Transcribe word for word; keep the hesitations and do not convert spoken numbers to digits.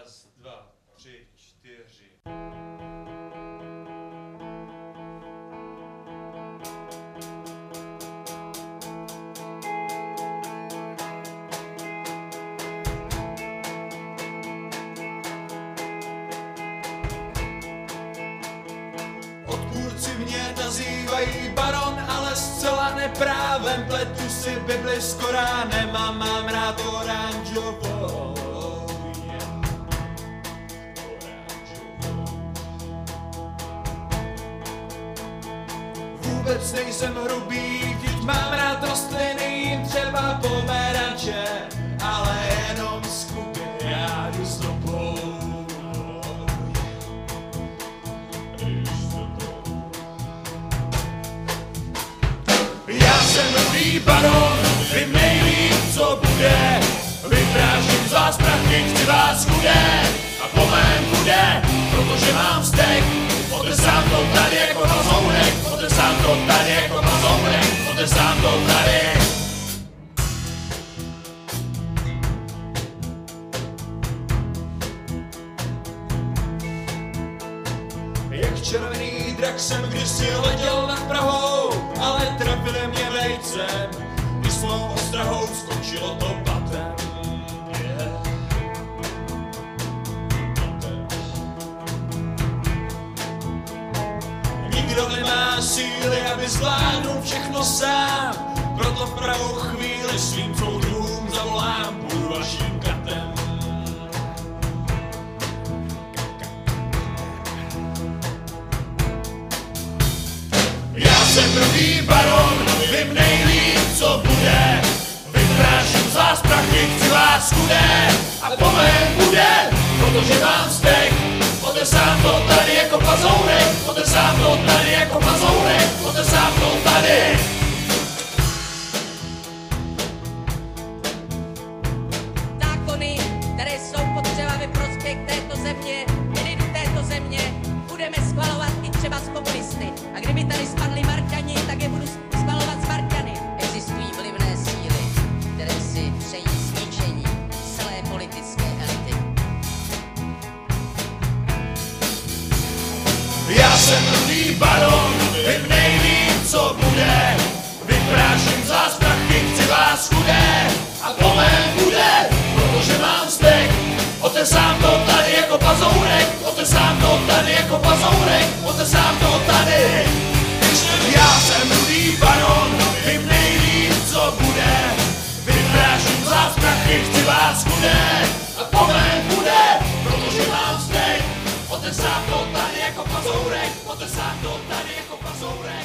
Raz, dva, tři, čtyři. Odpůrci mě nazývají baron, ale zcela neprávem. Pletu si Bibli s Koránem a mám rád oranžovou. Vůbec nejsem hrubý, vždyť mám rád rostliny, třeba pomeranče, ale jenom z Kuby, já jdu s tobou. Já jsem nový baron, vím nejlíp, co bude. Vypráším z vás prachy, chci vás chudé a po mém bude, protože mám vztek. Otesám to tady jako mazounek, otesám to tady jako mazounek, otesám to tady. Jak červený drak jsem kdysi letěl nad Prahou, ale trefili mě vejcem, když s mou ostrahou skončilo to patem. Yeah. Nikdo nemá síly, aby zvládnul všechno sám, proto v pravou chvíli svým soudruhům zavolám, budu vaším katem. Já jsem druhý baron, vím nejlíp, co bude. Vypráším z vás prachy, chci vás chudé a po mém bude, protože mám vztek. Otesám to tady jako pazounek, otesám to tady jako pazounek, otesám to tady. Zákony, které jsou potřeba ve prospěch této země, lidu této země, budeme schvalovat i třeba s komunisty. A kdyby tady spadli Marťani, tak je budu schvalovat s Marťany. Existují vlivné síly, které si přejí zničení celé politické elity. Já jsem nový baron, vím nejlíp, co bude. Vypráším z vás prachy, chci vás chudé a po mém bude, protože mám vztek. Otesám to tady jako pazounek, otesám to tady jako pazounek, otesám to tady. Já jsem nový baron, vím nejlíp, co bude. Vypráším z vás prachy, chci vás chudé a po mém bude, protože mám vztek. Otesám to tady jako pazounek, otesám to tady jako pazounek.